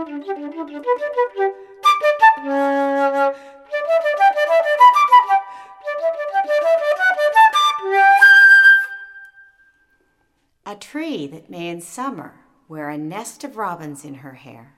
A tree that may in summer wear a nest of robins in her hair,